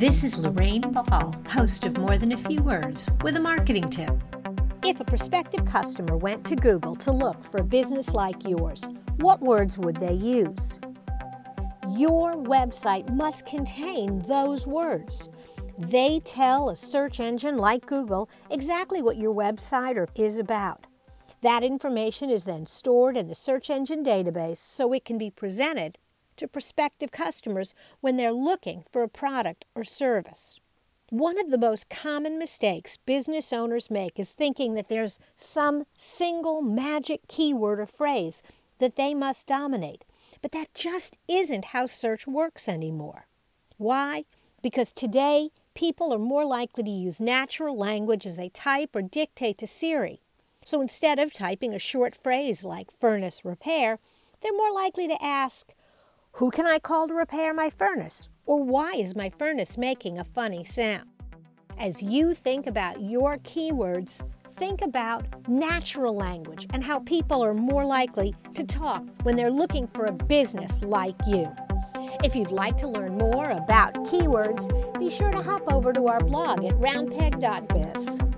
This is Lorraine Ball, host of More Than a Few Words, with a marketing tip. If a prospective customer went to Google to look for a business like yours, what words would they use? Your website must contain those words. They tell a search engine like Google exactly what your website is about. That information is then stored in the search engine database so it can be presented to prospective customers when they're looking for a product or service. One of the most common mistakes business owners make is thinking that there's some single magic keyword or phrase that they must dominate. But that just isn't how search works anymore. Why? Because today, people are more likely to use natural language as they type or dictate to Siri. So instead of typing a short phrase like furnace repair, they're more likely to ask, who can I call to repair my furnace? Or why is my furnace making a funny sound? As you think about your keywords, think about natural language and how people are more likely to talk when they're looking for a business like you. If you'd like to learn more about keywords, be sure to hop over to our blog at roundpeg.biz.